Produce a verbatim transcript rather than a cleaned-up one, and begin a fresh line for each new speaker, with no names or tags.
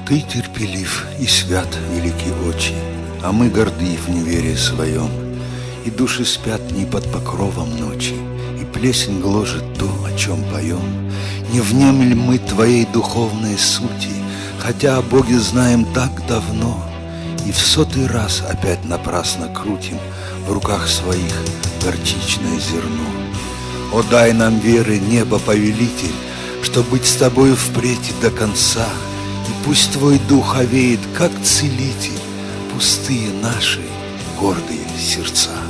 Ты терпелив и свят, великий Отче, а мы горды в неверии своем, и души спят не под покровом ночи, и плесень гложет то, о чем поем. Не внемли мы Твоей духовной сути, хотя о Боге знаем так давно, и в сотый раз опять напрасно крутим в руках своих горчичное зерно. О, дай нам веры, небо повелитель, чтоб быть с Тобою впредь до конца, и пусть Твой дух овеет, как целитель, пустые наши гордые сердца.